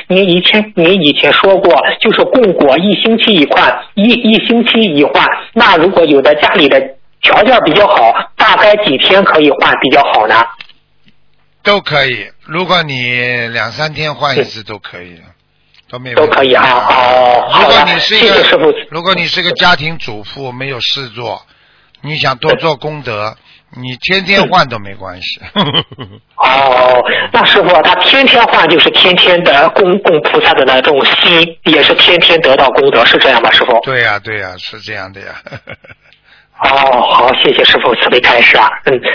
您以前说过，就是供果1星期一换，一星期一换。那如果有的家里的条件比较好，大概几天可以换比较好呢？ 都可以，如果你2-3天换一次都可以，都没问题。 都可以啊。哦， 如果你是一个， 谢谢师傅。 如果你是个家庭主妇，没有事做，你想多做功德，你天天换都没关系。 哦，那师傅他天天换就是天天的供菩萨的那种心，也是天天得到功德，是这样吧，师傅？ 对呀，对呀，是这样的呀。 哦，好，谢谢师傅慈悲开示啊。